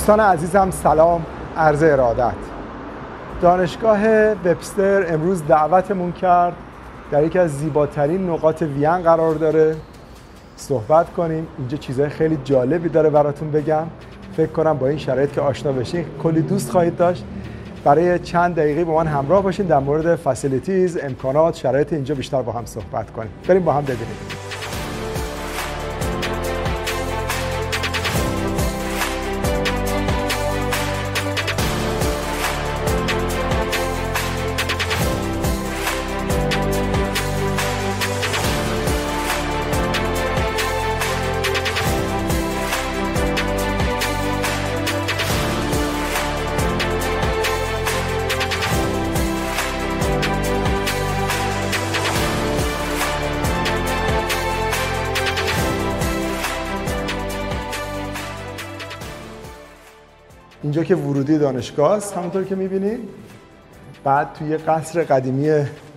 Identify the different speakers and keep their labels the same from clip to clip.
Speaker 1: دوستان عزیزم سلام، عرض ارادت. دانشگاه وبستر امروز دعوتمون کرد در یکی از زیباترین نقاط وین قرار داره صحبت کنیم. اینجا چیزهای خیلی جالبی داره براتون بگم. فکر کنم با این شرایط که آشنا بشین کلی دوست خواهید داشت. برای چند دقیقه با من همراه باشین در مورد فسیلیتیز، امکانات، شرایط اینجا بیشتر با هم صحبت کنیم. بریم با هم ببینیم. اینجا که ورودی دانشگاه است همونطور که می‌بینید. بعد توی قصر قدیمی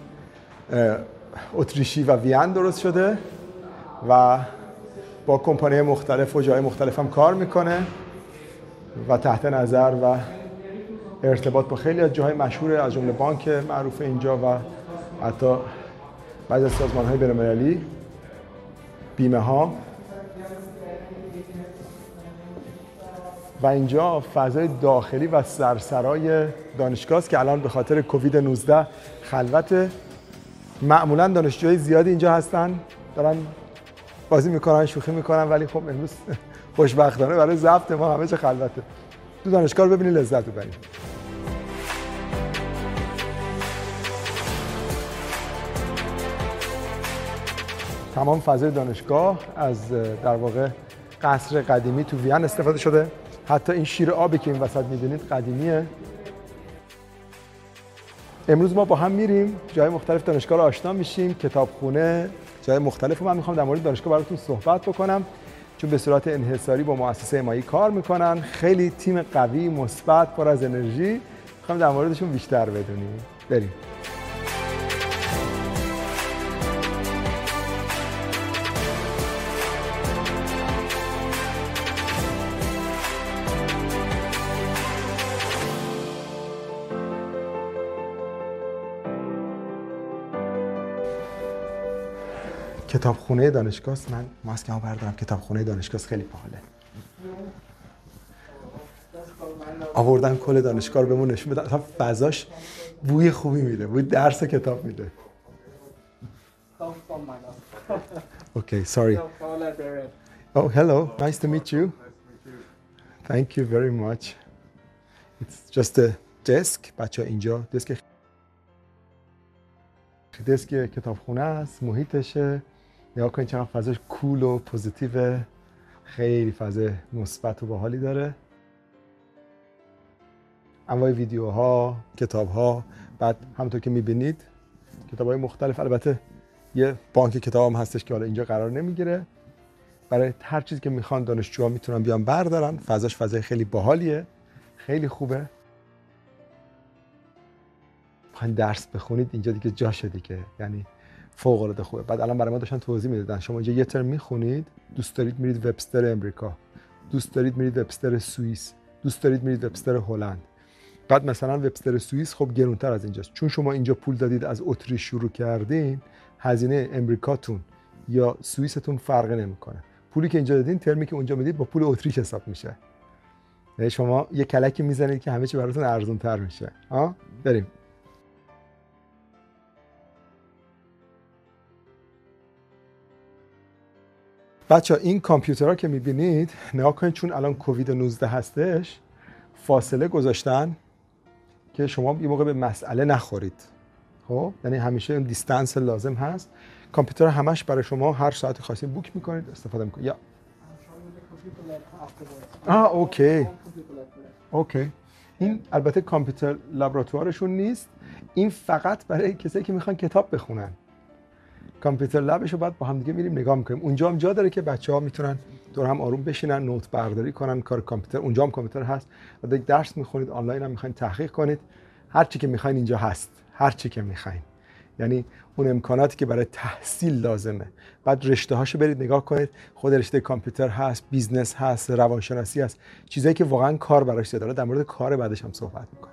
Speaker 1: اتریشی و وین درست شده و با کمپانی مختلف و جای مختلف هم کار میکنه و تحت نظر و ارتباط با خیلی از جاهای مشهور از جمله بانک معروف اینجا و حتی بعضی از سازمان‌های بین‌المللی، بیمه ها. و اینجا فضای داخلی و سرسرای دانشگاه است که الان به خاطر کووید 19 خلوته. معمولا دانشجوهای زیادی اینجا هستن، دارن بازی میکنن، شوخی میکنن، ولی خب امروز خوشبختانه برای ضبط ما همه چه خلوته. تو دانشگاه رو ببینید، لذت ببرید. تمام فضای دانشگاه از در واقع قصر قدیمی تو وین استفاده شده. حتی این شیر آبی که این وسط می‌بینید قدیمیه. امروز ما با هم میریم جای مختلف دانشگاه رو آشنا میشیم، کتابخونه، جای مختلف. من میخوام در مورد دانشگاه براتون صحبت بکنم چون به صورت انحصاری با مؤسسه مایی کار میکنن. خیلی تیم قوی، مثبت، پر از انرژی. میخوام در موردشون بیشتر بدونیم. بریم. کتابخونه دانشگاه است. من ماسکمو بردارم. کتابخونه دانشگاه خیلی باحاله. آوردن کل دانشگاه رو بهمون نشون بدن. اصلا فضاش بوی خوبی میده. بوی درس و کتاب میده. Okay, sorry. Oh, hello. Nice to meet you. Thank you very much. It's just a desk. بچه‌ها اینجا دسک کتابخونه است. محیطشه. نگاه کنید چقدر فضاش کول و پوزیتیو، خیلی فضا مثبت و باحالی داره. انواع ویدیوها، کتاب‌ها، بعد همونطور که می‌بینید کتاب‌های مختلف. البته یه بانک کتاب هم هستش که حالا اینجا قرار نمیگیره. برای هر چیزی که میخوان دانشجوها میتونن بیان بردارن. فضاش فضای خیلی باحالیه، خیلی خوبه. میخواین درس بخونید اینجا دیگه جاشه دیگه، یعنی فوق العاده خوبه. بعد الان برای ما داشتن توضیح میدادن شما اینجا یه ترم میخونید، دوست دارید میرید وبستر امریکا، دوست دارید میرید وبستر سوئیس، دوست دارید میرید وبستر هلند. بعد مثلا وبستر سوئیس خب گرونتر از اینجاست، چون شما اینجا پول دادید از اتریش شروع کردین، هزینه امریکاتون یا سوئیستون فرق نمیکنه. پولی که اینجا دادین ترمی که اونجا میدید با پول اتریش حساب میشه. یعنی شما یه کلکی میزنید که همه چی براتون ارزان‌تر میشه. بریم. بچه‌ها این کامپیوترها که می‌بینید نگاه کنید، چون الان کووید 19 هستش فاصله گذاشتن که شما یه موقع به مسئله نخورید. خب یعنی همیشه اون دیستنس لازم هست. کامپیوتر همش برای شما هر ساعت خاصی بوک می‌کنید، استفاده می‌کنید. یا اوکی. این البته کامپیوتر لابراتوارشون نیست. این فقط برای کسایی که می‌خوان کتاب بخونن. کامپیوتر لبشو بعد با هم دیگه میریم نگاه میکنیم. اونجا هم جا داره که بچه‌ها میتونن دور هم آروم بشینن، نوت برداری کنن، کار کامپیوتر. اونجا هم کامپیوتر هست. و درس میخونید، آنلاین هم میخواین تحقیق کنید. هر چی که میخواین اینجا هست. هر چی که میخواین. یعنی اون امکاناتی که برای تحصیل لازمه. بعد رشته هاشو برید نگاه کنید، خود رشته کامپیوتر هست، بیزنس هست، روانشناسی هست، چیزایی که واقعا کار براش داره. در مورد کار بعدش هم صحبت می‌کنیم.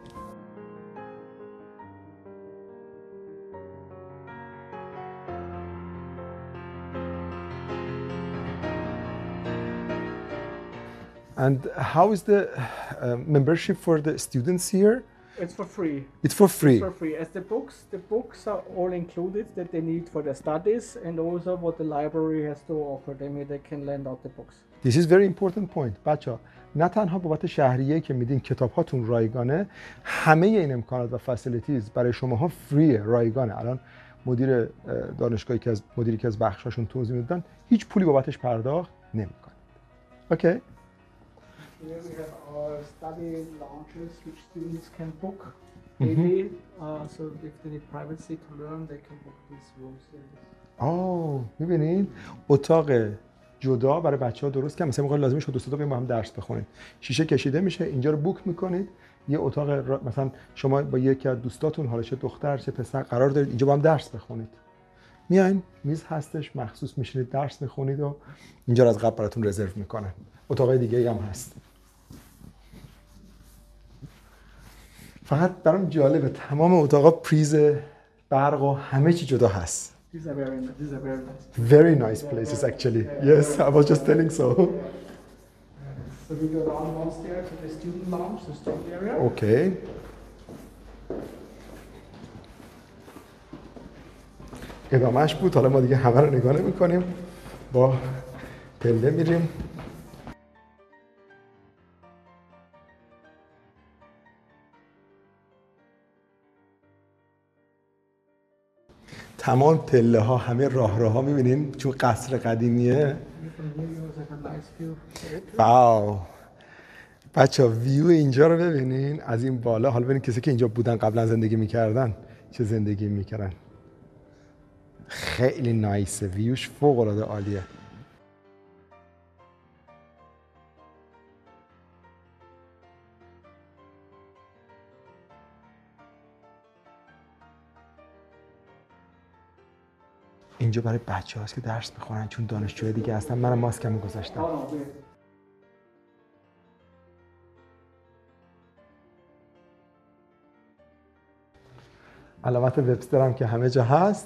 Speaker 1: And how is the membership for the students here?
Speaker 2: It's for free.
Speaker 1: It's for free.
Speaker 2: It's for free. As the books are all included that they need for their studies, and also what the library has to offer them, they can lend out the books.
Speaker 1: This is very important point. بچه‌ها نه تنها بابت شهریه که میدین کتاب هاتون رایگانه، همه این امکانات و فسیلیتیز برای شماها فریه، رایگانه. الان دانشگاهی که از مدیری که از بخشاشون توضیح میدن هیچ پولی بابتش پرداخت نمیکنه. اوکی.
Speaker 2: Here we have our study lounges which students can book daily. So if they need privacy to learn, they can book these rooms here.
Speaker 1: میبینین اتاق جدا برای بچه‌ها درست که مثلا موقع لازمش شد دوستا با هم درس بخونید. شیشه کشیده میشه، اینجا رو بوک میکنید. یه اتاق مثلا شما با یکی از دوستاتون، حالا چه دختر چه پسر، قرار دارید اینجا با هم درس بخونید. میاین میز هستش، مخصوص میشینید درس میخونید و اینجا رو از قبل براتون رزرو میکنن. اتاقای دیگه هم هست. فقط برام جالبه تمام اتاقا پریز برق و همه چی جدا هست.
Speaker 2: These are very nice.
Speaker 1: Very nice places actually. Yes, I was just telling so.
Speaker 2: So we go down one stair to the student lounge, the student area.
Speaker 1: Okay. ادامهش بود. حالا ما دیگه همه رو نگاه نمی‌کنیم. با پله میریم. تمام پله ها، همه راهروها میبینین چون قصر قدیمیه. واو بچه ها ویو اینجا رو ببینین از این بالا. حالا ببینین کسی که اینجا بودن قبلا زندگی میکردن چه زندگی میکردن. خیلی نایسه، ویوش فوق العاده عالیه. اینجا برای بچه هاست که درس میخونن چون دانشجوی دیگه هستن. منم ماسکمو گذاشتم. علامت وبستر هم که همه جا هست.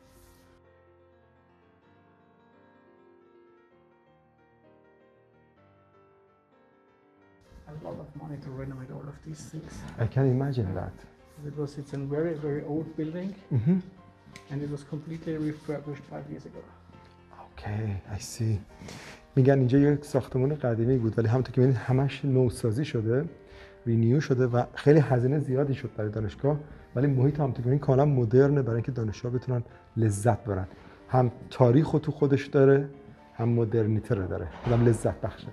Speaker 2: A lot of money to renovate all of these things.
Speaker 1: I can imagine that.
Speaker 2: It's a very old building. And it was completely refurbished 5 years ago.
Speaker 1: Okay, I see. میگن اینجا یک ساختمان قدیمی بود ولی همونطور که می‌بینید همش نوسازی شده، رینیو شده و خیلی هزینه زیادی شد برای دانشگاه، ولی محیط همونطور که می‌بینید کاملا مدرنه برای اینکه دانشجوها بتونن لذت ببرن. هم تاریخ رو تو خودش داره، هم مدرنیته رو داره. اونم لذت بخشه.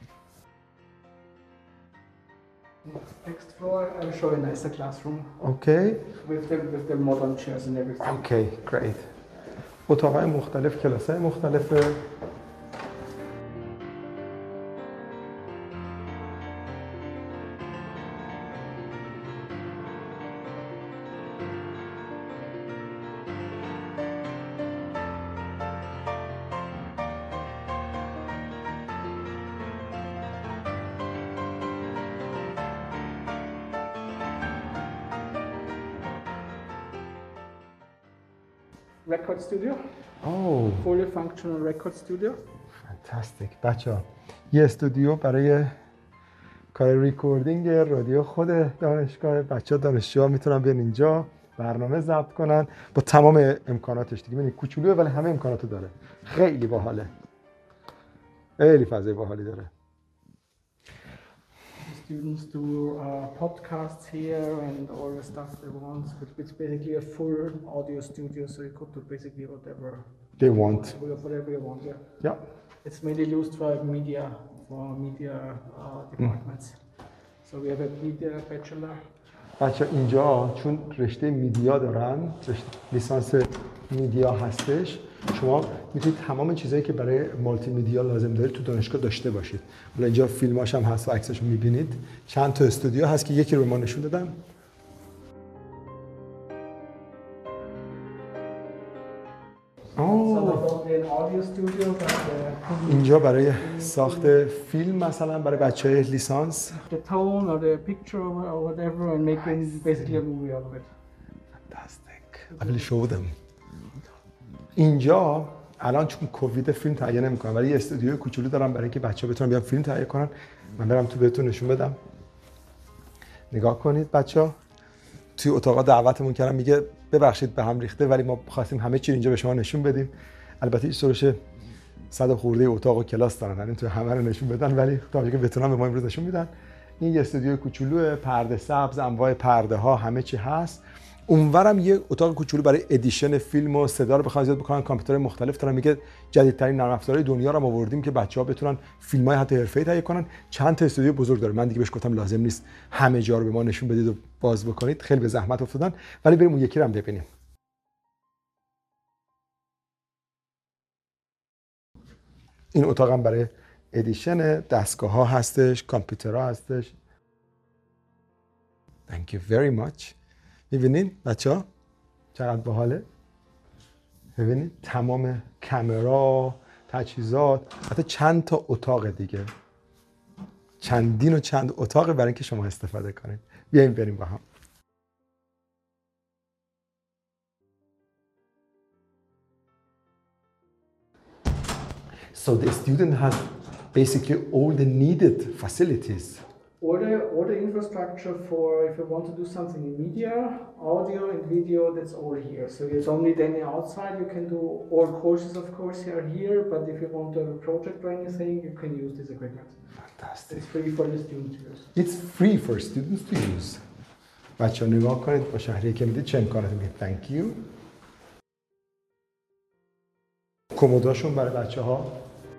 Speaker 2: Next floor, I will show you a nicer classroom.
Speaker 1: Okay.
Speaker 2: With the modern chairs and everything.
Speaker 1: Okay, great. اتاقای مختلف، کلاسای مختلفه.
Speaker 2: Record studio.
Speaker 1: Oh.
Speaker 2: Fully functional record studio.
Speaker 1: Fantastic. بچه‌ها یه استودیو برای کار ریکوردینگ رادیو خود دانشگاه. بچه‌ها دانشجوها میتونن بیان اینجا برنامه ضبط کنن با تمام امکاناتش. دیگه ببینید کوچولوئه ولی همه امکاناتو داره. خیلی باحاله. خیلی فضای باحالی داره.
Speaker 2: Students do podcasts here and all the stuff they want. It's basically a full audio studio, so you could do basically whatever
Speaker 1: they want.
Speaker 2: Whatever you want, yeah.
Speaker 1: Yeah.
Speaker 2: It's mainly used for media departments. So we have a media bachelor.
Speaker 1: بچه اینجا چون رشته میدیا دارن، رشته لیسانس میدیا هستش، شما میتونید تمام چیزایی که برای مالتی میدیا لازم دارید تو دانشگاه داشته باشید. حالا اینجا فیلماش هم هست و عکساشو میبینید. چند تا استودیو هست که یکی رو به ما نشون دادن.
Speaker 2: probably an audio studio, but
Speaker 1: اینجا برای ساخت فیلم مثلا برای بچه‌های لیسانس.
Speaker 2: the tone or the picture or whatever, and making basically a movie out of it.
Speaker 1: Fantastic. I will show them. اینجا الان چون کووید فیلم تهیه نمی‌کنن ولی یه استودیوی کوچولو دارم برای اینکه بچه‌ها بتونن بیان فیلم تهیه کنن. من برم تو بهتون نشون بدم. نگاه کنید بچه‌ها. توی اتاق دعوتمون کردم میگه ببخشید به هم ریخته ولی ما خواستیم همه چی اینجا به شما نشون بدیم. البته این سروش 100 خورده اتاق و کلاس دارن، یعنی تو همه رو نشون بدن ولی تا که بتونن به ما امروز نشون میدن. این یه استودیو کوچولو، پرده سبز، انواع پرده ها، همه چی هست. اونورم یه اتاق کوچولو برای ادیشن فیلم و صدا رو بخوان زیاد بکنن، کامپیوترهای مختلف دارن. میگه جدیدترین نرم افزارهای دنیا رو آوردیم که بچه‌ها بتونن فیلم‌های حتی حرفه‌ای تهیه کنن. چند تا استودیو بزرگ داره. من دیگه بهش گفتم لازم نیست همه جا رو به ما نشون بدید و باز بکنید، خیلی به زحمت افتادن، ولی بریم اون یکی رو هم ببینیم. این اتاق هم برای ادیشن، دستگاه ها هستش، کامپیوترها هستش. Thank you very much. میبینین بچه ها چقدر باحاله؟ میبینین تمام کامرا، تجهیزات، حتی چند تا اتاق دیگه، چندین و چند اتاق برای اینکه شما استفاده کنید. بیایم بریم با هم. So the student has basically all the needed facilities.
Speaker 2: All the infrastructure for if you want to do something in media, audio and video, that's all here. So you don't need any outside. You can do all courses, of course, are here. But if you want to have a project or anything, you can use this equipment.
Speaker 1: Fantastic.
Speaker 2: It's free for the students to use.
Speaker 1: It's free for students to use. بچه‌ها نگاه کنید با شهریه که میدید چه امکاناتی میده. Thank you. کمداشون برای بچه‌ها.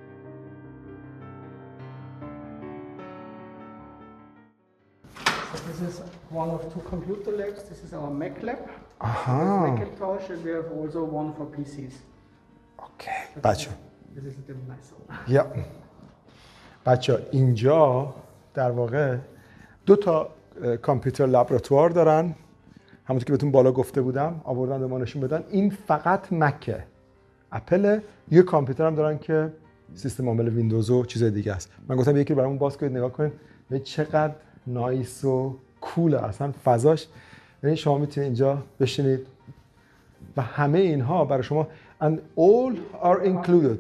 Speaker 2: This is one of two computer labs. This is our Mac lab.
Speaker 1: Aha.
Speaker 2: Macintosh, and we have also one for PCs.
Speaker 1: Okay. بچه‌ها.
Speaker 2: This is a little nicer.
Speaker 1: یا بچه‌ها اینجا در واقع دو تا کامپیوتر لابراتوار دارن، همونطور که بهتون بالا گفته بودم آوردن به ما نشون بدن. این فقط مکه، اپل. یه کامپیوتر هم دارن که سیستم عامل ویندوز و چیزای دیگه است. من گفتم یکی برامون باز کنید نگاه کنید ببینید چقدر نایس و کوله اصلا فضاش. یعنی شما میتونید اینجا بشینید و همه اینها برای شما and all are included.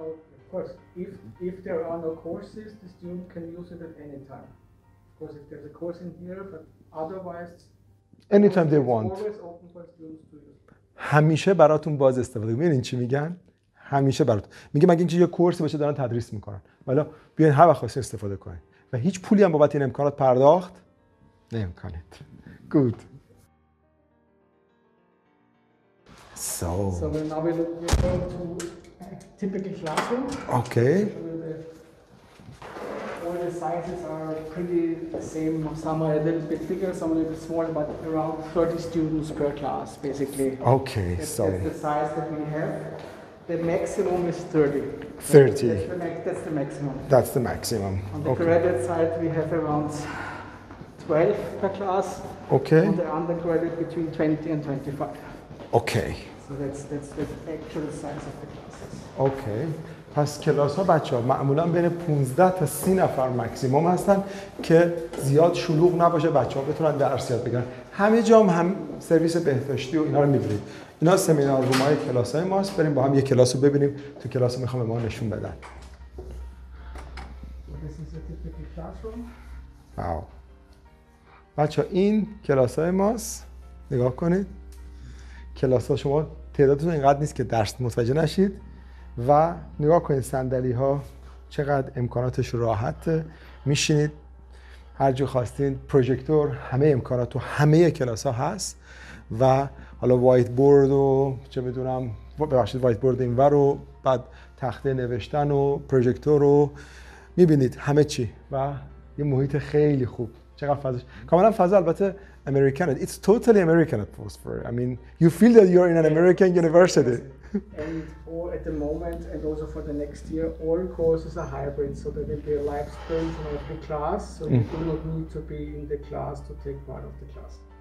Speaker 2: If there are no courses, the student can use it at any time. Of course, if there's a course in here, but otherwise,
Speaker 1: anytime they want.
Speaker 2: Always open for students to use.
Speaker 1: همیشه براتون باز استفاده کنید. ببینید چی میگن؟ همیشه براتون. میگه مگه اینکه یه کورسی باشه دارن تدریس میکنن. والا بیاین هر وقت خواستین استفاده کنید. و هیچ پولی هم بابت این امکانات پرداخت نمی‌کنید. Good. So
Speaker 2: now we're going to a typical classroom.
Speaker 1: Okay.
Speaker 2: All the sizes are pretty the same. Some are a little bit bigger, some a little bit smaller, but around 30 students per class, basically.
Speaker 1: Okay,
Speaker 2: that's the size that we have. The maximum is 30.
Speaker 1: 30.
Speaker 2: That's the maximum.
Speaker 1: That's the maximum.
Speaker 2: On the graduate side, we have around 12 per class.
Speaker 1: Okay.
Speaker 2: On the undergraduate, between 20 and 25.
Speaker 1: Okay.
Speaker 2: So that's the actual size of the classes.
Speaker 1: Okay. پس کلاس ها بچه ها معمولا بین 15 تا 30 نفر مکسیموم هستن که زیاد شلوغ نباشه، بچه ها بتونن درس یاد بگیرن. همه جا هم سرویس بهداشتی و اینا رو می‌بینید. اینا سمینار رومای کلاس های ماست. بریم با هم یک کلاس رو ببینیم. تو کلاس رو میخوام به ما نشون بدن. واو. بچه ها این کلاس های ماست. نگاه کنید. کلاس ها شما تعدادتون اینقدر نیست که درس متوجه نشید و نگاه کنید صندلی ها چقدر امکاناتش راحته. میشینید هر جا خواستین، پروژکتور، همه امکانات تو همه کلاس ها هست و حالا وایت بورد و چه میدونم ببخشید وایت بورد اینور رو بعد تخته نوشتن و پروژکتور رو میبینید همه چی و یه محیط خیلی خوب. چقدر فضاش کاملا فضا البته American. It's totally American atmosphere. I mean, you feel that you're in an American university.
Speaker 2: And at the moment, and also for the next year, all courses are hybrid. So there will be a live stream from every class. So you do not need to be in the class to take part of the class.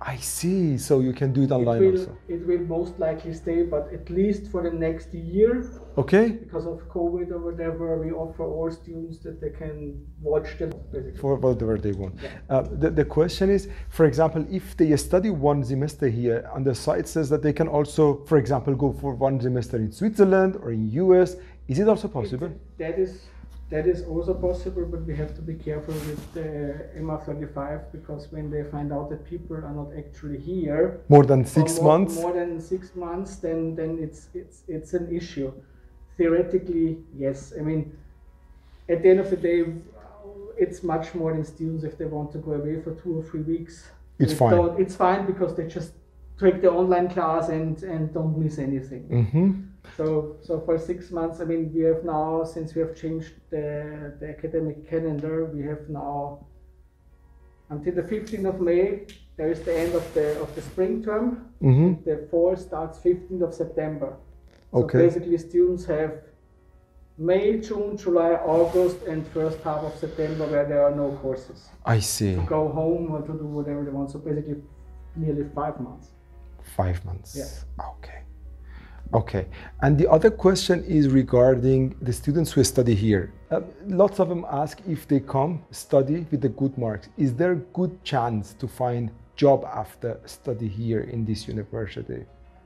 Speaker 1: I see. So you can do it online also.
Speaker 2: It will most likely stay, but at least for the next year.
Speaker 1: Okay.
Speaker 2: Because of COVID or whatever, we offer all students that they can watch the
Speaker 1: for whatever they want.
Speaker 2: Yeah.
Speaker 1: The question is, for example, if they study one semester here, on the site says that they can also, for example, go for one semester in Switzerland or in US. Is it also possible?
Speaker 2: That is also possible, but we have to be careful with the MA35 because when they find out that people are not actually here
Speaker 1: more than 6 months,
Speaker 2: then it's an issue. Theoretically, yes. I mean, at the end of the day, it's much more than students if they want to go away for 2 or 3 weeks.
Speaker 1: It's fine.
Speaker 2: It's fine because they just take the online class and don't miss anything.
Speaker 1: Mm-hmm.
Speaker 2: So for 6 months, I mean, we have now, since we have changed the academic calendar, we have now until the 15th of May, there is the end of the spring term.
Speaker 1: Mm-hmm.
Speaker 2: The fall starts 15th of September. So
Speaker 1: okay.
Speaker 2: Basically students have May, June, July, August, and first half of September where there are no courses.
Speaker 1: I see.
Speaker 2: To go home or to do whatever they want. So basically nearly 5 months.
Speaker 1: 5 months.
Speaker 2: Yeah.
Speaker 1: Okay. Okay. And the other question is regarding the students who study here. Lots of them ask if they come study with the good marks. Is there a good chance to find job after study here in this university?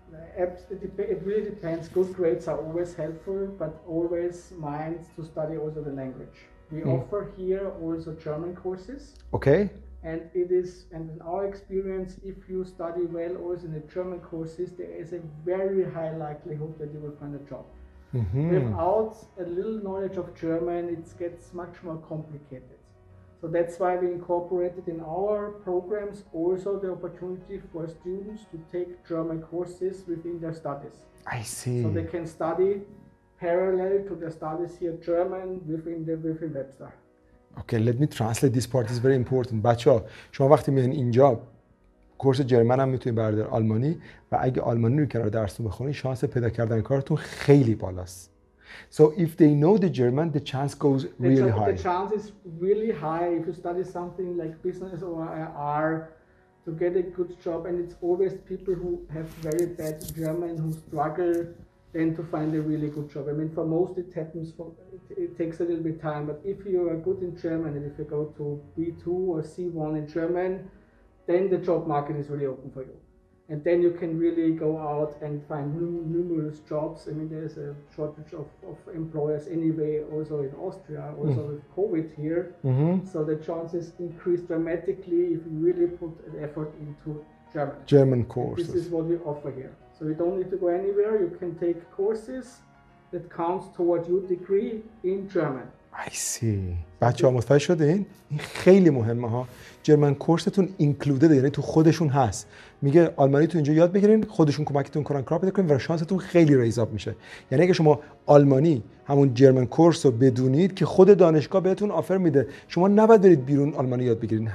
Speaker 2: It really depends. Good grades are always helpful, but always mind to study also the language. We offer here also German courses.
Speaker 1: Okay.
Speaker 2: And in our experience, if you study well also in the German courses, there is a very high likelihood that you will find a job.
Speaker 1: Mm-hmm.
Speaker 2: Without a little knowledge of German, it gets much more complicated. So that's why we incorporated in our programs also the opportunity for students to take German courses within their studies.
Speaker 1: I see.
Speaker 2: So they can study parallel to their studies here German within Webster.
Speaker 1: Okay, let me translate this part. It's very important. بچه‌ها شما وقتی میان اینجا کورس جرمن هم میتونید بردار آلمانی و اگه آلمانی رو کنار درستون بخونید شانس پیدا کردن کارتون خیلی بالاست. So if they know the German, the chance goes really high.
Speaker 2: The chance is really high if you study something like business or IR to get a good job, and it's always people who have very bad German who struggle then to find a really good job. I mean, for most it happens, it takes a little bit time, but if you are good in German and if you go to B2 or C1 in German, then the job market is really open for you. And then you can really go out and find numerous jobs. I mean, there's a shortage of employers anyway, also in Austria, also with COVID here.
Speaker 1: Mm-hmm.
Speaker 2: So the chances increase dramatically if you really put an effort into German.
Speaker 1: German courses.
Speaker 2: This is what we offer here. So you don't need to go anywhere. You can take courses that counts toward your degree in German.
Speaker 1: I see. بچه‌ها متوجه شدین؟ این خیلی مهمه ها. جرمن کورستون اینکلودد، یعنی تو خودشون هست. میگه آلمانی تو اینجا یاد بگیرین، خودشون کمکتون کنن کار پیدا کنین و شانستون خیلی ریز آپ میشه. یعنی اگه شما آلمانی همون جرمن کورس رو بدونید که خود دانشگاه بهتون آفر میده، شما نباید برید بیرون آلمانی یاد بگیرین.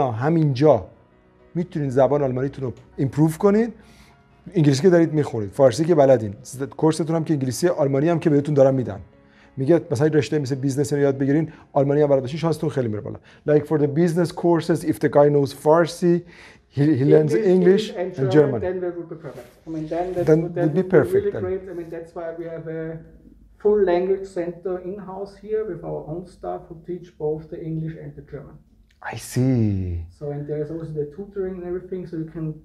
Speaker 1: همینجا میتونین زبان آلمانیتون رو ایمپروو کنین. انگلیسی که دارید میخونید، فارسی که بلدین، کورستون هم که انگلیسی، آلمانی هم که بهتون دارن میدن. میگه مثلا رشته مثل بیزنس رو یاد بگیرین، آلمانی هم بلد باشین، شانستون خیلی میره بالا. Like for the business courses, if the guy knows Farsi, he learns English and German.
Speaker 2: Then that would be perfect. I mean, that
Speaker 1: would be perfect.
Speaker 2: Really great. I mean, that's why we have a full language center in-house here with our own staff who teach both the English and the German.
Speaker 1: I see.
Speaker 2: So, and there's also the tutoring and everything, so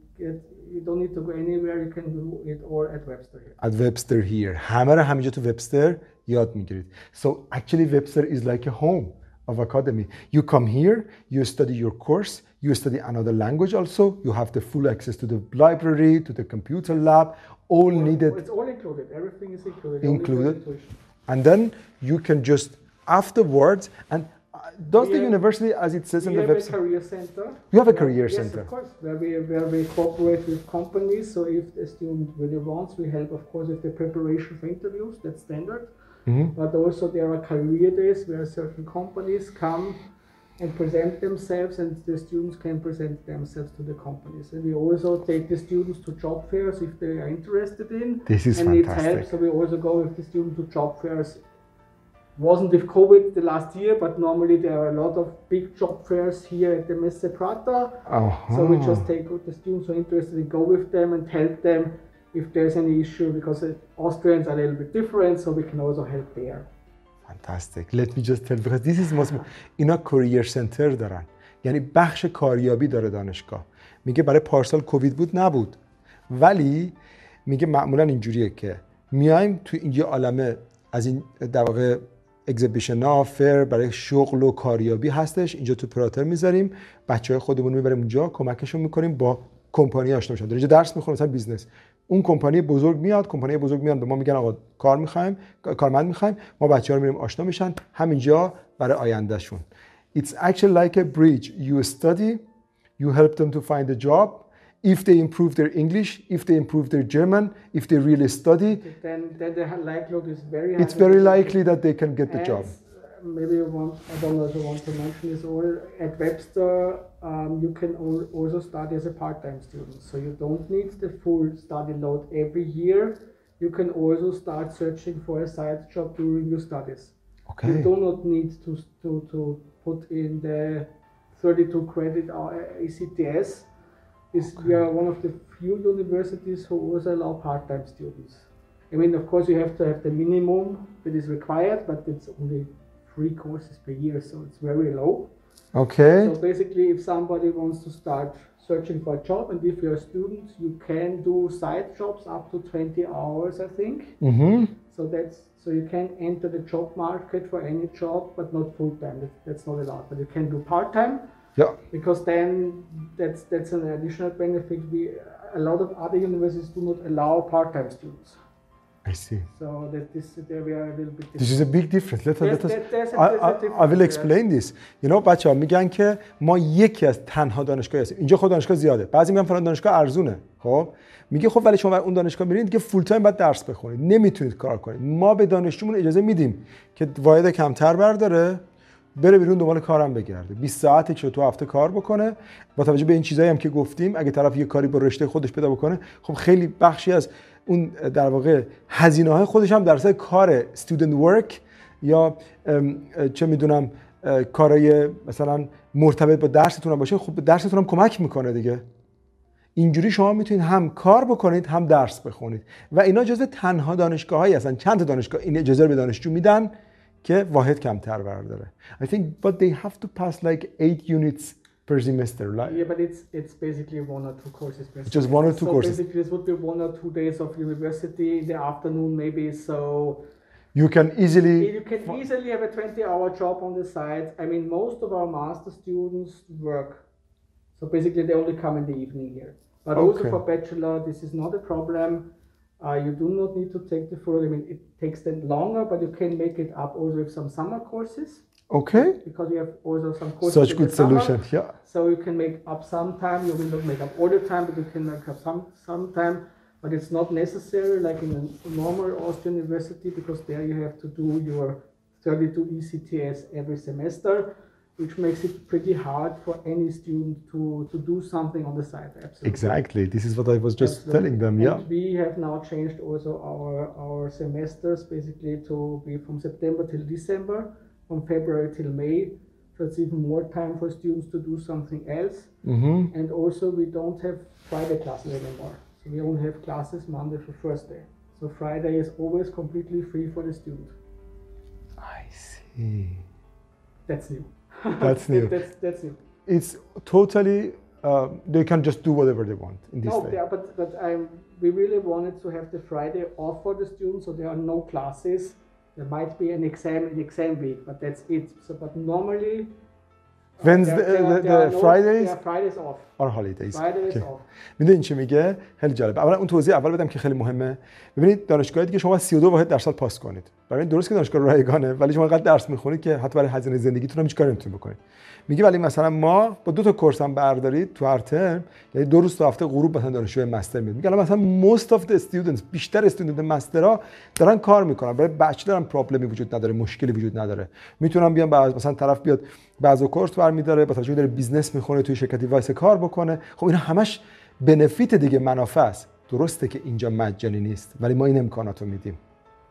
Speaker 2: you don't need to go anywhere, you can do it all at Webster here.
Speaker 1: At Webster here. همه رو همینجا تو Webster یاد میگیرید. So actually Webster is like a home of academy. You come here, you study your course, you study another language also, you have the full access to the library, to the computer lab, all needed.
Speaker 2: It's all included, everything is included.
Speaker 1: Included. And then you can just afterwards, and does the university, as it says in the website?
Speaker 2: We have a career center.
Speaker 1: You have a career center?
Speaker 2: Yes, of course, where we cooperate with companies. So if a student really wants, we help, of course, with the preparation for interviews. That's standard.
Speaker 1: Mm-hmm.
Speaker 2: But also there are career days where certain companies come and present themselves, and the students can present themselves to the companies. And we also take the students to job fairs if they are interested in.
Speaker 1: This is
Speaker 2: and
Speaker 1: fantastic.
Speaker 2: Need help. So we also go with the students to job fairs Wasn't with COVID the last year, but normally there are a lot of big job fairs here at the Messe Prater. So we just take the students who are interested and go with them and help them if there's any issue, because Austrians are a little bit different, so we can also help there.
Speaker 1: Fantastic. Let me just tell, because this is most اینا کوریر سنتر دارن، یعنی بخش کاریابی داره دانشگاه. میگه برای پارسال کووید بود نبود، ولی میگه معمولا اینجوریه که میایم تو این یه عالمه از این در واقع اگزیبیشن ها، فر برای شغل و کاریابی هستش، اینجا تو پراتر میذاریم، بچهای خودمون میبریم اونجا، کمکشون میکنیم، با کمپانی آشنا بشن. اینجا درس میخونن مثلا بیزنس، اون کمپانی بزرگ میاد، کمپانی بزرگ میان به ما میگن آقا کار میخوایم، کارمند میخوایم، ما بچه‌ها رو میریم آشنا میشن همینجا برای آیندهشون. It's actually like a bridge. You study, you help them to find a job. If they improve their English, if they improve their German, if they really study,
Speaker 2: then the likelihood is very high.
Speaker 1: It's very likely that they can get the job.
Speaker 2: Maybe I don't know if you want to mention this all. At Webster, you can also study as a part-time student. So you don't need the full study load every year. You can also start searching for a side job during your studies.
Speaker 1: Okay.
Speaker 2: You do not need to put in the 32 credit ECTS. We are one of the few universities who also allow part-time students. I mean, of course, you have to have the minimum that is required, but it's only 3 courses per year, so it's very low.
Speaker 1: Okay.
Speaker 2: So basically, if somebody wants to start searching for a job, and if you're a student, you can do side jobs up to 20 hours, I think.
Speaker 1: Mm-hmm.
Speaker 2: So you can enter the job market for any job, but not full-time. That's not allowed. But you can do part-time.
Speaker 1: Yeah.
Speaker 2: Because then that's an additional benefit. A lot of other universities do not allow part-time students.
Speaker 1: I see.
Speaker 2: So that there we are a little bit different.
Speaker 1: This is a big difference. Let us. I will explain this. You know, بچه‌ها میگن که ما یکی از تنها دانشگاهی هستیم. اینجا خود دانشگاه زیاده. بعضی میگن فلان دانشگاه ارزونه. خب میگه خب ولی شما بر اون دانشگاه میرید که فول تایم باید درس بخونید. نمیتونید کار کنید. ما به دانشجومون اجازه میدیم که واحد کمتر برداره، بره بیرون دنبال کارم بگرده، 20 ساعتی که تو هفته کار بکنه. با توجه به این چیزایی هم که گفتیم، اگه طرف یه کاری با رشته خودش پیدا بکنه، خب خیلی بخشی از اون در واقع هزینه‌های خودش هم در اثر کار student work یا چه میدونم کارهای مثلا مرتبط با درستون هم باشه، خب درستون هم کمک میکنه دیگه. اینجوری شما میتونید هم کار بکنید هم درس بخونید و اینا جزو تنها دانشگاهایی هستن. چند تا دانشگاه این اجازه رو به دانشجو میدن که واحد کمتر برداره. I think but they have to pass like 8 units per semester. Like,
Speaker 2: yeah, but it's basically 1 or 2 courses per semester.
Speaker 1: Just 1 or 2 courses.
Speaker 2: Basically this would be 1 or 2 days of university in the afternoon maybe, so
Speaker 1: you can easily
Speaker 2: have a 20-hour job on the side. I mean, most of our master students work. So basically they only come in the evening here. But also for bachelor, this is not a problem. You do not need to take the full. I mean, it takes them longer, but you can make it up also with some summer courses.
Speaker 1: Okay.
Speaker 2: Because we have also some courses.
Speaker 1: Such good solution, yeah.
Speaker 2: So you can make up some time. You will not make up all the time, but you can make up some time. But it's not necessary like in a normal Austrian university, because there you have to do your 32 ECTS every semester, which makes it pretty hard for any student to do something on the side. Absolutely.
Speaker 1: Exactly. This is what I was just telling them. Yeah.
Speaker 2: And we have now changed also our semesters basically to be from September till December, from February till May. So it's even more time for students to do something else.
Speaker 1: Mm-hmm.
Speaker 2: And also we don't have Friday classes anymore. So we only have classes Monday to Thursday. So Friday is always completely free for the student.
Speaker 1: I see.
Speaker 2: That's new.
Speaker 1: That's new.
Speaker 2: That's new.
Speaker 1: It's totally. They can just do whatever they want in this way.
Speaker 2: No, but we really wanted to have the Friday off for the students, so there are no classes. There might be an exam week, but that's it. So, but normally.
Speaker 1: When's Fridays?
Speaker 2: There are Fridays off.
Speaker 1: Or holidays.
Speaker 2: Fridays off.
Speaker 1: میدونید چی میگه؟ خیلی جالب. اولا اون توضیح اول بدم که خیلی مهمه. ببینید دانشگاهی که شما 32 واحد در سال پاس کنید. برای درست که دانشگاه رایگانه، ولی شما انقدر درس میخونید که حتی برای هزینه زندگیتون هم هیچ کاری نمیتونید بکنید. میگه ولی مثلا ما با 2 تا کورس هم بردارید تو هر ترم، یعنی 2 روز تو هفته غروب مثلا دانشجوی مستر میاد. میگه مثلا most of the students، بیشتر استودنت مسترها دارن کار میکنن. برای بچلر هم پرابلمی وجود نداره، مشکلی وجود نداره. میتونن بیان مثلا طرف بیاد بعضی کورس برمی‌داره، با توجه داره بیزنس میخونه، توی شرکتی وایس کار بکنه. خب اینا همش بنفیت دیگه، منافع است. درسته که اینجا مجانی نیست، ولی ما این امکاناتو میدیم.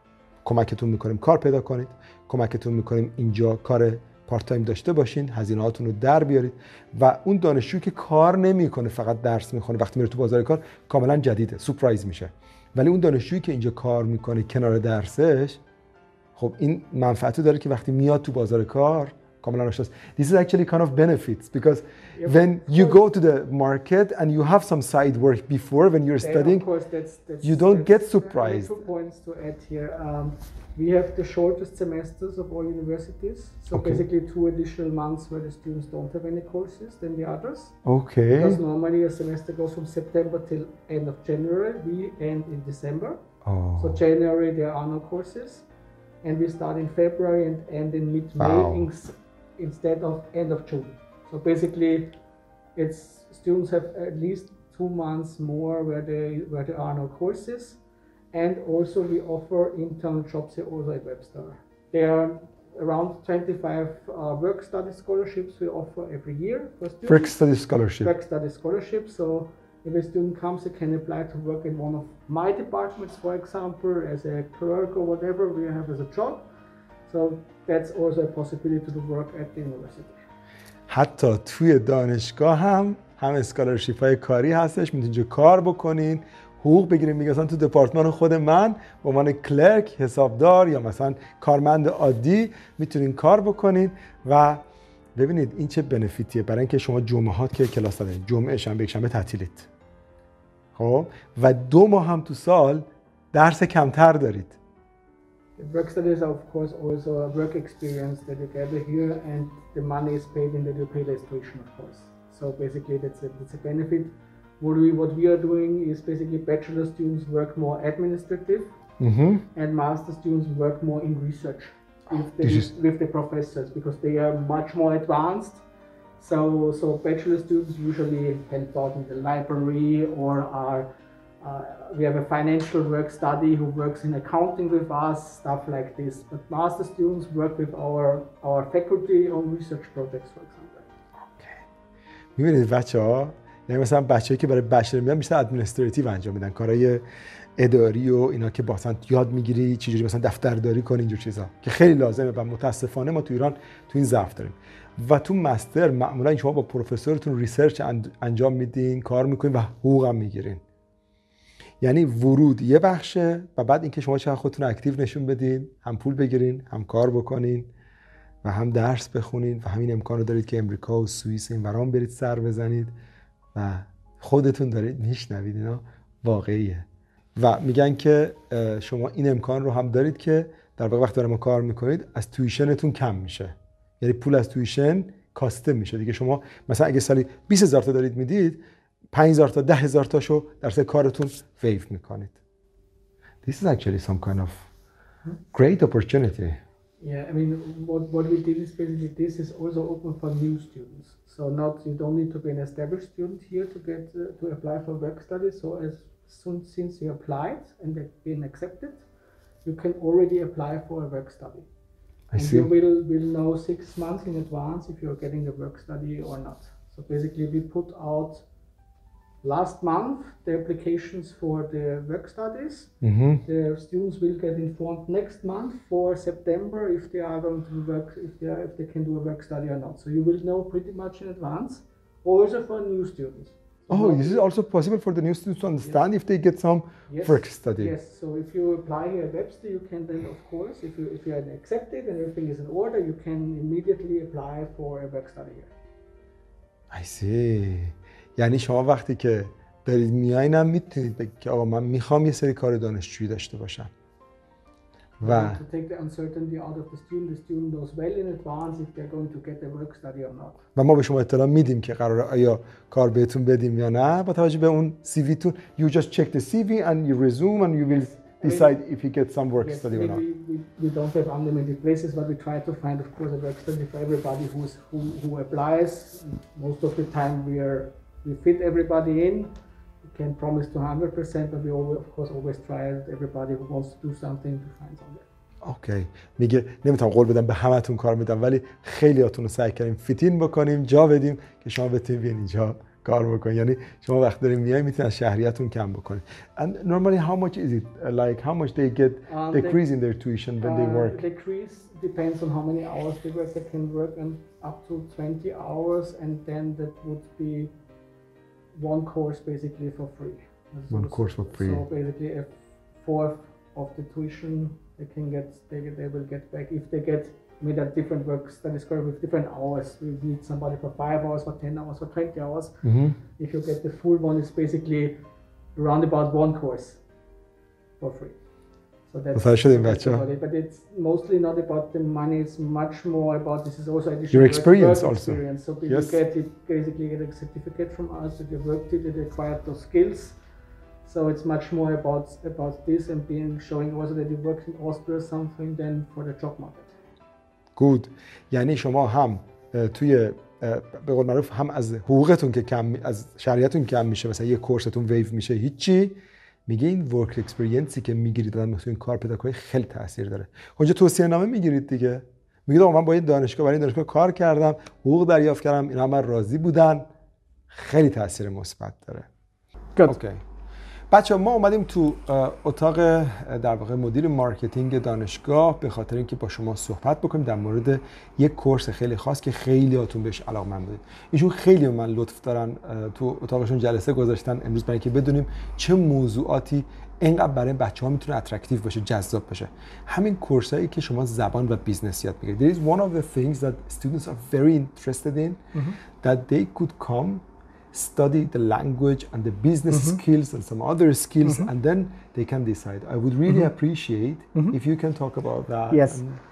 Speaker 1: کمکتون میکنیم کار پیدا کنید، کمکتون میکنیم اینجا کار پارت تایم داشته باشین، هزینه‌هاتون رو در بیارید و اون دانشجویی که کار نمیکنه فقط درس میخونه وقتی میره تو بازار کار کاملا جدیده، سورپرایز میشه. ولی اون دانشجویی که اینجا کار میکنه کنار درسش، خب این منفعتی داره که وقتی میاد تو بازار کار کاملا آشناست. This is actually kind of benefits because when you go to the market and you have some side work before when you're studying,
Speaker 2: of course, that's
Speaker 1: you don't get surprised.
Speaker 2: 2 points to add here. We have the shortest semesters of all universities, so basically 2 additional months where the students don't have any courses than the others.
Speaker 1: Okay.
Speaker 2: Because normally a semester goes from September till end of January. We end in December.
Speaker 1: Oh.
Speaker 2: So January there are no courses, and we start in February and end in mid-May.
Speaker 1: Wow.
Speaker 2: Instead of end of June. So basically it's students have at least 2 months more where there are no courses, and also we offer intern jobs here also at Webster. There are around 25 work study scholarships we offer every year for students.
Speaker 1: Work study scholarship.
Speaker 2: Work study scholarship. So if a student comes, they can apply to work in one of my departments, for example, as a clerk or whatever we have as a job. So that's also a possibility to work at the university.
Speaker 1: حتی توی دانشگاه هم اسکالرشیپ های کاری هستش، میتونید اینجا کار بکنین، حقوق بگیرین. میگه مثلا تو دپارتمان خود من به عنوان کلرک، حسابدار یا مثلا کارمند عادی میتونین کار بکنین و ببینید این چه بنفیتیه برای اینکه شما جمعهات که کلاس دارین، جمعه شنبه یک شنبه تعطیلید، خب و 2 ماه هم تو سال درس کمتر دارید.
Speaker 2: The work studies are of course also a work experience that you gather here, and the money is paid in that you pay less tuition, of course. So basically that's a benefit. What we are doing is basically bachelor students work more administrative, and master students work more in research with the professors because they are much more advanced. So bachelor students usually help out in the library or are we have a financial work study who works in accounting with us, stuff like this. But master students work with our faculty on research projects, for example.
Speaker 1: Okay. می‌بینید بچه‌ها، یعنی مثلا بچه‌ای که برای بچلر میان بیشتر ادمنستراتیو انجام میدن، کارهای اداری و اینا که مثلا یاد میگیری چجوری مثلا دفترداری کنی، اینجور چیزا که خیلی لازمه و متاسفانه ما تو ایران تو این ضعف داریم. و تو مستر معمولا شما با پروفسورتون ریسرچ انجام میدین، کار میکنین و حقوق هم میگیرین. یعنی ورود یه بخشه و بعد اینکه شما چقدر خودتون اکتیو نشون بدین، هم پول بگیرین، هم کار بکنین و هم درس بخونین و همین امکان رو دارید که امریکا و سوئیس این ورام برید سر بزنید و خودتون دارید میشنوید. اینا واقعیه و میگن که شما این امکان رو هم دارید که در واقع وقتی ما کار میکنید از تویشنتون کم میشه، یعنی پول از تویشن کاسته میشه دیگه. شما مثلا اگه سالی 20000 تا دارید میدید، 5000 تا 10000 تاشو در سه کارتون ویو میکنید. This is actually some kind of great opportunity.
Speaker 2: Yeah, I mean, what we did is basically this is also open for new students. So you don't need to be an established student here to get to apply for work study. So since you applied and they've been accepted, you can already apply for a work study.
Speaker 1: I see.
Speaker 2: You will know 6 months in advance if you're getting the work study or not. So basically we put out last month the applications for the work studies. The students will get informed next month for September if they are going to work, if they can do a work study or not. So you will know pretty much in advance, also for new students.
Speaker 1: Oh, this is also possible for the new students to understand if they get some work study.
Speaker 2: Yes, so if you apply here at Webster, you can then, of course, if you are accepted and everything is in order, you can immediately apply for a work study here.
Speaker 1: I see. یعنی شما وقتی که دارید میایین هم میتونید بگید که آقا من میخوام یه سری کار دانشجویی داشته باشم و
Speaker 2: to take the uncertainty out of the student knows well in advance if they're going to get a work study or not.
Speaker 1: و ما به شما اطلاع میدیم که قراره آیا کار بهتون بدیم یا نه با توجه به اون سی وی تون. You just check the CV and you resume and you will decide if you get some work study or not.
Speaker 2: We don't have unlimited places, but we try to find, of course, a work study for everybody who applies. Most of the time we fit everybody in. We can't promise to 100%, but we always, of course, always try everybody who wants to do something to find something.
Speaker 1: اوکی. میگه نمیتونم قول بدم به همتون کار میدم ولی خیلیاتون رو سعی کردیم فیتین بکنیم، جا بدیم که شما بتونید بیاین اینجا کار بکنید. یعنی شما وقت دارین میایید میتونید از شهریتون کم بکنید. And normally how much is it? Like how much they get decrease in their tuition when they work?
Speaker 2: Decrease depends on how many hours they work. They can work up to 20 hours, and then that would be one course basically for free.
Speaker 1: One course for free.
Speaker 2: So basically a fourth of the tuition they will get back if they get made a different work studies course with different hours. We need somebody for 5 hours, for 10 hours, for 20 hours. If you get the full one, it's basically around about one course for free. So that's about it. But it's mostly not about the money. It's much more about this is also additional
Speaker 1: your experience
Speaker 2: work
Speaker 1: also.
Speaker 2: Experience. So people basically get a certificate from us that you worked it, they acquired those skills. So it's much more about this and showing also that you worked in Austria or something than for the job market.
Speaker 1: Good. یعنی شما هم توی به قول معروف هم از حقوقتون که کم از شهریتون کم میشه، مثلا یه کورستون ویو میشه هیچی، میگه این ورک اکسپریانسی که میگیرید بعد میتونید کار پیدا کنید خیلی تاثیر داره. اونجا توصیه نامه میگیرید دیگه، میگید آقا من با این دانشگاه برای این دانشگاه کار کردم، حقوق دریافت کردم، اینا من راضی بودن، خیلی تاثیر مثبت داره. اوکی. بچه‌ها ما اومدیم تو اتاق در واقع مدیر مارکتینگ دانشگاه به خاطر اینکه با شما صحبت بکنیم در مورد یک کورس خیلی خاص که خیلیاتون بهش علاقه‌مند بودید. ایشون خیلی من لطف دارن تو اتاقشون جلسه گذاشتن امروز برای اینکه بدونیم چه موضوعاتی اینقدر برای بچه‌ها میتونه اترکتیو باشه، جذاب باشه. همین کورسایی که شما زبان و بیزنس یاد میگیرید. There is one of the things that students are very interested in that they could come study the language and the business skills and some other skills and then they can decide. I would really appreciate if you can talk about that.
Speaker 2: Yes.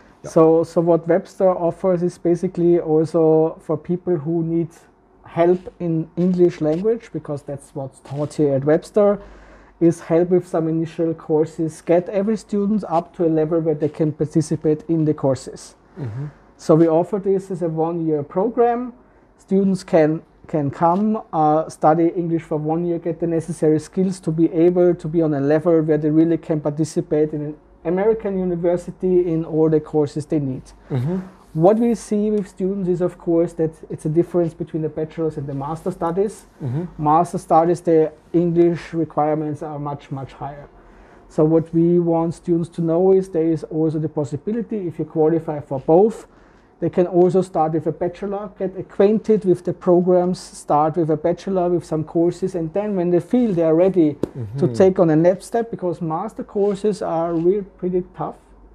Speaker 2: So what Webster offers is basically also for people who need help in English language, because that's what's taught here at Webster, is help with some initial courses, get every student up to a level where they can participate in the courses. So we offer this as a one-year program. Students can come, study English for 1 year, get the necessary skills to be able to be on a level where they really can participate in an American university in all the courses they need. What we see with students is, of course, that it's a difference between the bachelor's and the master studies. Master studies, the English requirements are much, much higher. So what we want students to know is there is also the possibility, if you qualify for both, they can also start with a bachelor, get acquainted with the programs, start with a bachelor with some courses, and then when they feel they are ready to take on a next step, because master courses are really pretty tough.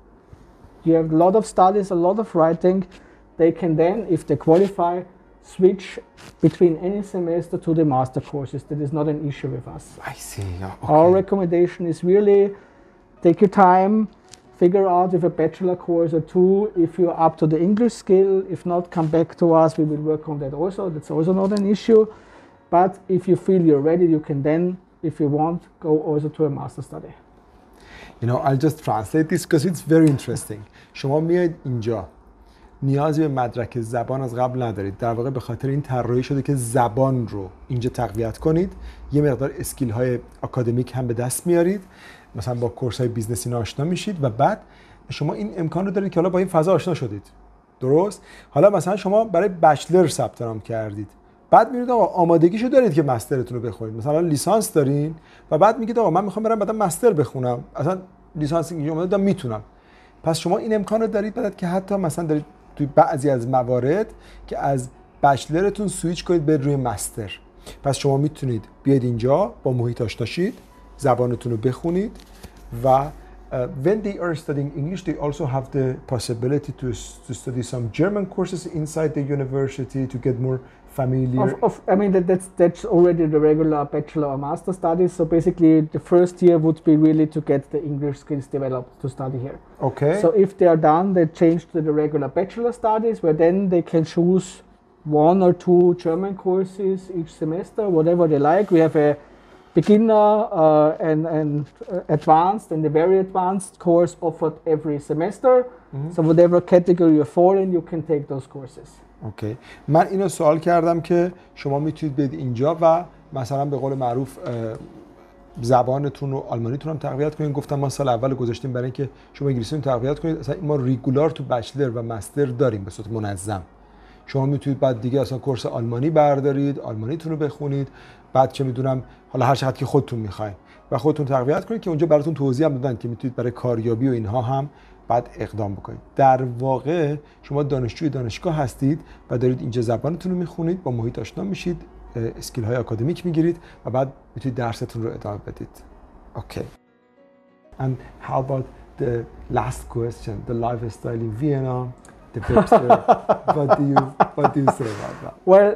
Speaker 2: You have a lot of studies, a lot of writing. They can then, if they qualify, switch between any semester to the master courses. That is not an issue with us.
Speaker 1: I see. Okay.
Speaker 2: Our recommendation is really take your time, figure out if a bachelor course or two, if you're up to the English skill. If not, come back to us. We will work on that also. That's also not an issue. But if you feel you're ready, you can then, if you want, go also to a master study.
Speaker 1: You know, I'll just translate this because it's very interesting. شما میاید اینجا نیازی به مدرک زبان از قبل ندارید. در واقع به خاطر این طراحی شده که زبان رو اینجا تقویت کنید. یه مقدار اسکیل های آکادمیک هم به دست میارید. مثلا با کورس های بیزنسی آشنا میشید و بعد شما این امکان رو دارید که حالا با این فضا آشنا شدید. درست؟ حالا مثلا شما برای بچلر ثبت نام کردید. بعد میرید آقا آمادگیشو دارید که مسترتون رو بخونید. مثلا لیسانس دارین و بعد میگید آقا من میخوام برم بعدا مستر بخونم. اصلا لیسانس اینجا اومده میتونم. پس شما این امکان رو دارید بعد که حتی مثلا دارید توی بعضی از موارد که از بچلرتون سویچ کنید به روی مستر. پس شما میتونید بیاید اینجا با محیط آشنا شید، زبانتون رو بخونید و when they are studying English, they also have the possibility to study some German courses inside the university to get more familiar.
Speaker 2: I mean, that's already the regular bachelor or master studies. So basically, the first year would be really to get the English skills developed to study here.
Speaker 1: Okay.
Speaker 2: So if they are done, they change to the regular bachelor studies, where then they can choose 1 or 2 German courses each semester, whatever they like. We have a beginner and advanced and a very advanced course offered every semester. So whatever category you fall in, you can take those courses.
Speaker 1: اوکی. من اینو سوال کردم که شما میتونید بیاید اینجا و مثلا به قول معروف زبانتون و آلمانیتون هم تقویت کنید. گفتم ما سال اول گذاشتیم برای اینکه شما انگلیسیتون تقویت کنید. اصلا ما ریگولار تو بچلر و مستر داریم به صورت منظم. شما میتونید بعد دیگه اصلا کورس آلمانی بردارید، آلمانیتون رو بخونید، بعد چه میدونم حالا هر چقدر که خودتون میخواین و خودتون تقویت کنید که اونجا براتون توضیح هم دادن که میتونید برای کاریابی و اینها هم بعد اقدام بکنید. در واقع شما دانشجوی دانشگاه هستید و دارید اینجا زبانتون رو میخونید، با محیط آشنا میشید، اسکیل های آکادمیک میگیرید و بعد میتونید درستون رو ادامه بدید. اوکی. And how about the last question, the lifestyle in Vienna, the Webster? what do you say about that?
Speaker 2: Well,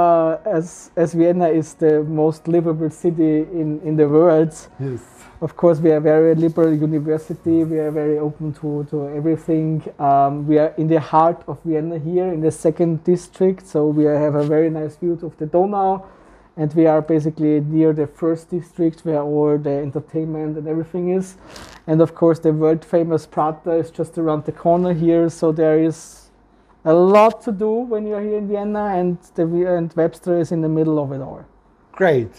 Speaker 2: as Vienna is the most livable city in the world,
Speaker 1: Yes.
Speaker 2: of course we are a very liberal university. We are very open to everything. We are in the heart of Vienna here in the second district, so we have a very nice view of the Donau. And we are basically near the first district where all the entertainment and everything is. And of course the world famous Prater is just around the corner here, so there is a lot to do when you're here in Vienna, and Webster is in the middle of it all.
Speaker 1: Great.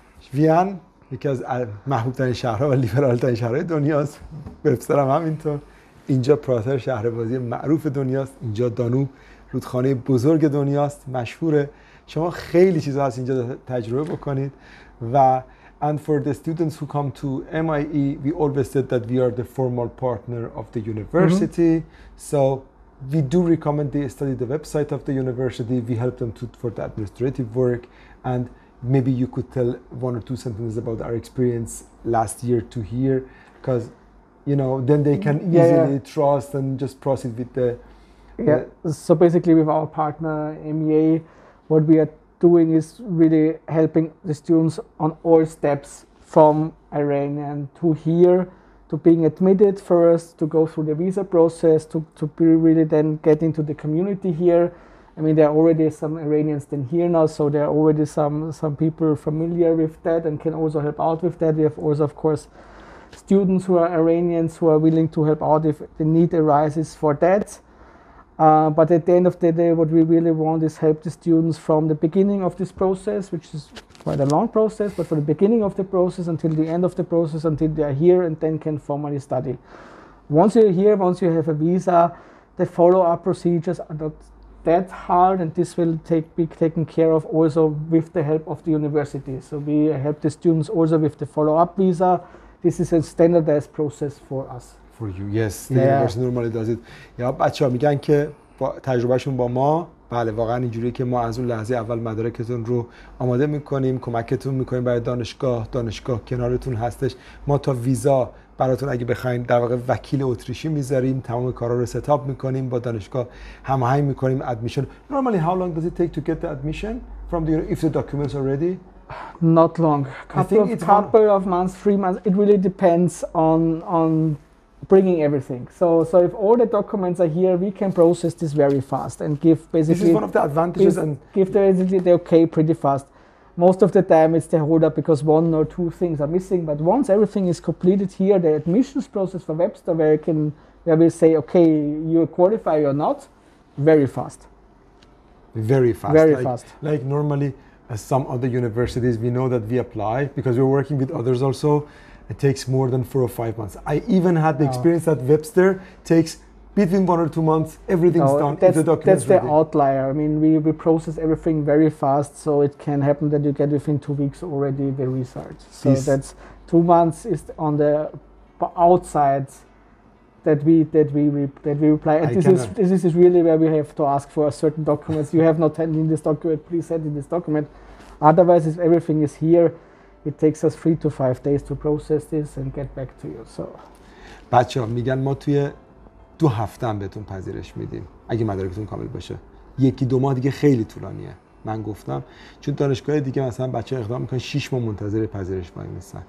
Speaker 1: وین یکی از محبوب ترین شهرها و لیبرال ترین شهرهای دنیاست. وبستر هم همینطور. اینجا پراتر شهر بازی معروف دنیاست. اینجا دانوب رودخانه بزرگ دنیاست، مشهوره. شما خیلی چیزا هست اینجا تجربه بکنید و and for the students who come to MIE we always said that we are the formal partner of the university. So we do recommend they study the website of the university. We help them for the administrative work, and maybe you could tell one or two sentences about our experience last year to here, because you know then they can easily trust and just proceed with the
Speaker 2: So basically with our partner MEA, what we are doing is really helping the students on all steps from Iranian to here, to being admitted first, to go through the visa process, to be really then get into the community here. I mean, there are already some Iranians then here now, so there are already some people familiar with that and can also help out with that. We have also, of course, students who are Iranians who are willing to help out if the need arises for that. But at the end of the day, what we really want is help the students from the beginning of this process, which is quite a long process, but from the beginning of the process until the end of the process, until they are here and then can formally study. Once you're here, once you have a visa, the follow-up procedures are not that hard, and this will be taken care of also with the help of the university. So we help the students also with the follow-up visa. This is a standardized process for us.
Speaker 1: For you, yes. The university normally does it. یا بچه‌ها میگن که با تجربهشون با ما بله واقعا اینجوریه که ما از اون لحظه اول مدارکتون رو آماده میکنیم، کمکتون میکنیم برای دانشگاه کنارتون هستش. ما تا ویزا براتون اگه بخواید در واقع وکیل اتریشی میذاریم، تمام کارا رو ستاپ میکنیم، با دانشگاه هماهنگ میکنیم. admission. Normally how long does it take to get the admission from the if the documents are ready?
Speaker 2: Not long. Couple of months, 3 months. It really depends on bringing everything. So if all the documents are here, we can process this very fast and give basically.
Speaker 1: This is one of the advantages and
Speaker 2: give the okay pretty fast. Most of the time it's the hold up because one or two things are missing. But once everything is completed here, the admissions process for Webster, where we say, okay, you qualify or not, very fast.
Speaker 1: Very fast.
Speaker 2: Very fast.
Speaker 1: Like normally, some other universities, we know that we apply because we're working with others also. It takes more than 4 or 5 months. I even had the experience that Webster takes between 1 or 2 months. Everything's done.
Speaker 2: That's the outlier. I mean, we process everything very fast, so it can happen that you get within 2 weeks already the result. So that's 2 months is on the outside that we reply. And this is really where we have to ask for certain documents. You have not sent in this document, please send in this document. Otherwise, if everything is here, it takes us 3 to 5 days to process this and get back to you. So
Speaker 1: بچه‌ها میگن ما توی 2 هفته هم بهتون پذیرش میدیم اگه مدارکتون کامل باشه. 1-2 ماه دیگه خیلی طولانیه. من گفتم چون دانشگاه دیگه مثلا بچه‌ها اقدام میکنن 6 ماه منتظر پذیرش وای میسن.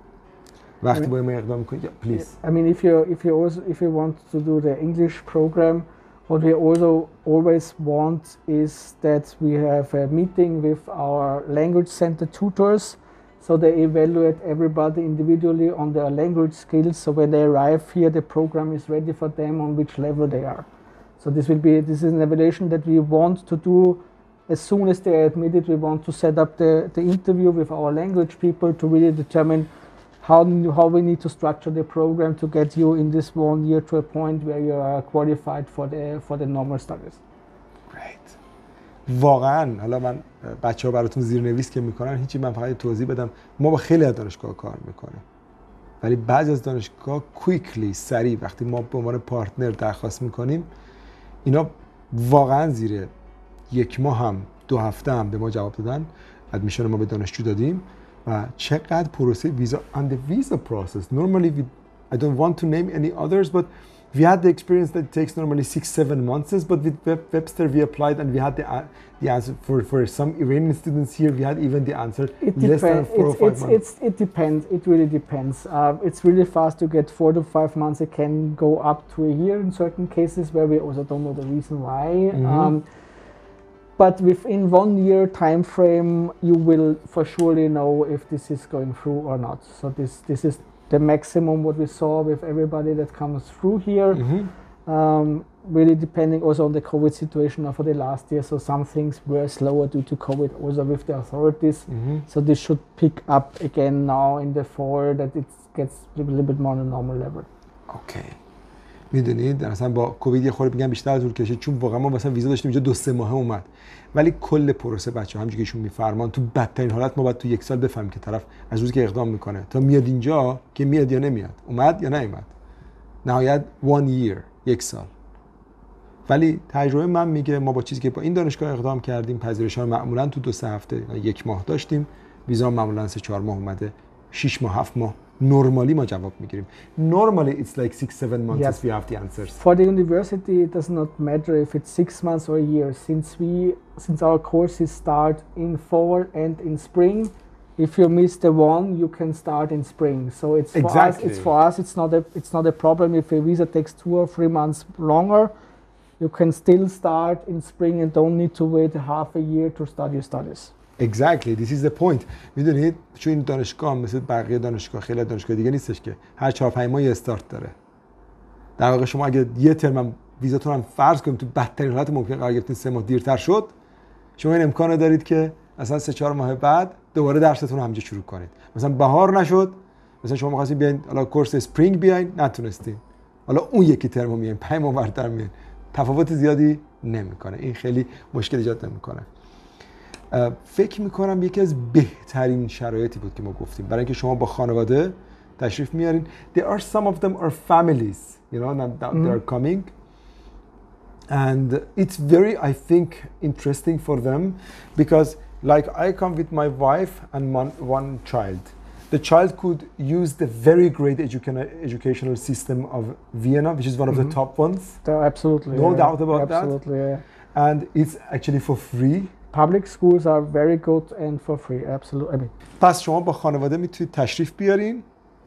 Speaker 1: وقتی با ما اقدام میکنید please.
Speaker 2: I mean if you want to do the English program, what we also always want is that we have a meeting with our language center tutors. So they evaluate everybody individually on their language skills. So when they arrive here, the program is ready for them on which level they are. So this is an evaluation that we want to do as soon as they are admitted. We want to set up the interview with our language people to really determine how we need to structure the program to get you in this 1 year to a point where you are qualified for the normal studies.
Speaker 1: Great. واقعا حالا من بچه‌ها براتون زیرنویس که میکنن هیچی، من فقط توضیح بدم، ما با خیلی از دانشگاه کار میکنیم ولی بعضی از دانشگاه کویکلی سریع وقتی ما به عنوان پارتنر درخواست میکنیم اینا واقعا زیر 1 ماه هم 2 هفته هم به ما جواب دادن. ادمیشن ما به دانشجو دادیم و چقدر پروسه ویزا and the visa process normally I don't want to name any others but we had the experience that it takes normally 6-7 months but with Webster we applied and we had the answer for some Iranian students here we had even the answer less than 4 or 5 months.
Speaker 2: It depends. It really depends. It's really fast to get 4 to 5 months. It can go up to a year in certain cases where we also don't know the reason why. Mm-hmm. But within 1 year time frame, you will for surely know if this is going through or not. So this is the maximum what we saw with everybody that comes through here. Mm-hmm. Really depending also on the COVID situation for the last year. So some things were slower due to COVID also with the authorities. Mm-hmm. So this should pick up again now in the fall that it gets a little bit more on a normal level.
Speaker 1: Okay. میدونید مثلا با کووید یه خورده میگم بیشتر طول کشید چون واقعا ما مثلا ویزا داشتیم اینجا 2-3 ماهه اومد ولی کل پروسه بچه‌ها همونجوری که ایشون میفرمان تو بدترین حالت ما باید تو 1 سال بفهمیم که طرف از روزی که اقدام میکنه تا میاد اینجا که میاد یا نمیاد، اومد یا نیومد، نهایت 1 year 1 سال. ولی تجربه من میگه ما با چیزی که با این دانشگاه اقدام کردیم پذیرش‌ها معمولا تو 2-3 هفته 1 ماه داشتیم، ویزا معمولا 3-4 ماه اومده، 6 ماه 7 ماه normally ما جواب میگیریم. Normally it's like 6-7 months yes. we have the answers.
Speaker 2: For the university it does not matter if it's 6 months or a year since our courses start in fall and in spring. If you miss the one, you can start in spring. So it's for
Speaker 1: exactly.
Speaker 2: us. It's not a problem if a visa takes 2 or 3 months longer. You can still start in spring and don't need to wait half a year to start your studies.
Speaker 1: Exactly. This is the point. میدونید چون این دانشگاه مثل بقیه دانشگاه خیلی دانشگاه دیگه نیستش که هر 4-5 ماه یه استارت داره. در واقع شما اگه یه ترم ویزاتون هم فرض کنیم تو بدترین حالت ممکن قرار گرفتین 3 ماه دیرتر شد، شما این امکانو دارید که مثلا 3-4 ماه بعد دوباره درستون رو همینجا شروع کنید. مثلا بهار نشد، مثلا شما می‌خواستین بیاین حالا کورس اسپرینگ بیاین، نتونستین. حالا اون یکی ترم میاین 5 ماه بعدتر میاین. تفاوت زیادی نمیکنه. این خیلی مشکل ایجاد نمیکنه. فکر میکنم یکی از بهترین شرایطی بود که ما گفتیم برای اینکه شما با خانواده تشریف میارین. There are some of them are families, you know, that they are coming and it's very I think interesting for them because like I come with my wife and one child. The child could use the very great educational system of Vienna, which is one of the top ones.
Speaker 2: Absolutely.
Speaker 1: No doubt about that.
Speaker 2: Absolutely, yeah.
Speaker 1: And it's actually for free.
Speaker 2: Public schools are very good and for free, absolutely. I mean.
Speaker 1: پس شما با خانواده میتونید تشریف بیارین،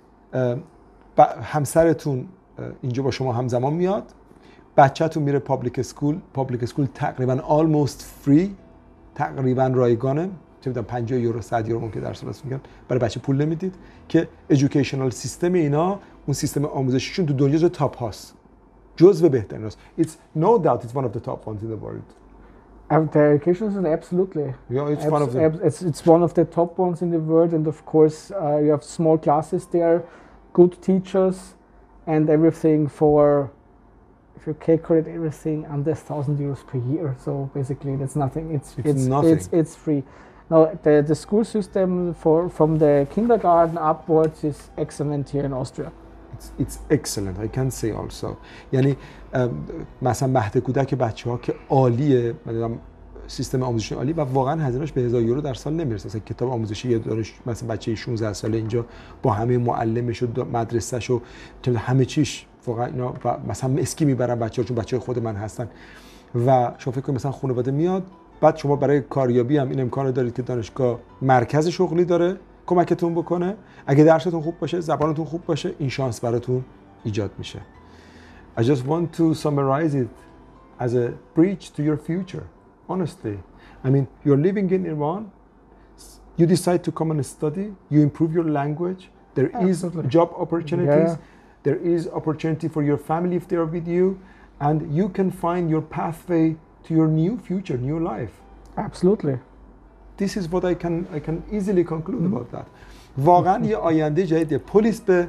Speaker 1: همسرتون اینجا با شما همزمان میاد، بچه‌تون میره پابلیک اسکول تقریبا almost free، تقریبا رایگانه، چه میدونم 50 یورو 100 یورو ممکن در سال میگن، برای بچه پول نمیدید که educational سیستم اینا اون سیستم آموزشیشون تو دنیا تاپ هاست، جزو بهترین هاست. It's no doubt it's one of the top ones in the world.
Speaker 2: The education system, absolutely.
Speaker 1: Yeah, it's one of them.
Speaker 2: It's one of the top ones in the world, and of course you have small classes there, good teachers, and everything for, if you calculate everything, under 1,000 euros per year. So basically, that's nothing. It's nothing. It's free. Now the school system from the kindergarten upwards is excellent here in Austria.
Speaker 1: It's excellent. I can say also. یعنی مثلا مهد کودک بچه‌ها که عالیه، مثلا سیستم آموزشی عالی و واقعا هزینه‌اش به 1000 یورو در سال نمیرسه. مثلا کتاب آموزشی یه دانش مثلا بچه 16 ساله اینجا با همه معلمش و مدرسه‌ش و همه چیش واقعا اینا مثلا اسکی میبرن بچه‌ها چون بچه‌های خود من هستن و شما فکر کنید مثلا خانواده میاد بعد شما برای کاریابی هم این امکانو دارید که دانشگاه مرکز شغلی داره کمکتون بکنه. اگه درستون خوب باشه، زبانتون خوب باشه، این شانس براتون ایجاد میشه. I just want to summarize it as a bridge to your future. Honestly, I mean, you're living in Iran, you decide to come and study, you improve your language, there is job opportunities, there is opportunity for your family if they are with you, and you can find your pathway to your new future, new life.
Speaker 2: Absolutely.
Speaker 1: This is what I can easily conclude about that. واقعا یه آینده جدید، پلیس به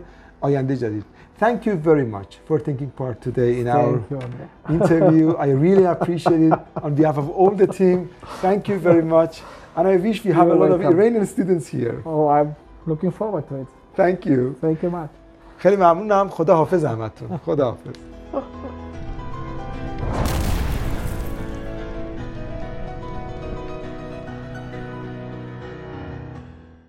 Speaker 1: آینده جدید. Thank you very much for taking part today in our
Speaker 3: Thank you.
Speaker 1: interview. I really appreciate it on behalf of all the team. Thank you very much. And I wish we have a lot of Iranian students here.
Speaker 3: Oh, I'm looking forward to it.
Speaker 1: Thank you.
Speaker 3: Thank you much.
Speaker 1: خیلی ممنونم. خدا حافظ همتون. خدا حافظ.